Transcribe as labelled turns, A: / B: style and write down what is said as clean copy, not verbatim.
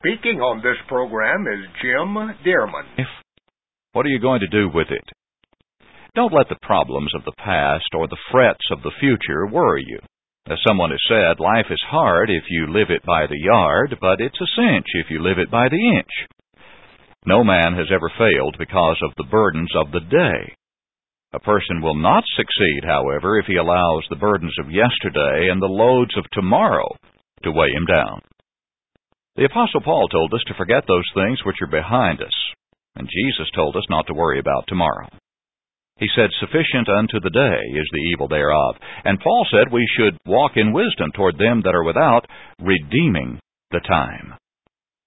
A: Speaking on this program is Jim Dearman.
B: What are you going to do with it? Don't let the problems of the past or the frets of the future worry you. As someone has said, life is hard if you live it by the yard, but it's a cinch if you live it by the inch. No man has ever failed because of the burdens of the day. A person will not succeed, however, if he allows the burdens of yesterday and the loads of tomorrow to weigh him down. The Apostle Paul told us to forget those things which are behind us, and Jesus told us not to worry about tomorrow. He said, "Sufficient unto the day is the evil thereof." And Paul said we should walk in wisdom toward them that are without, redeeming the time.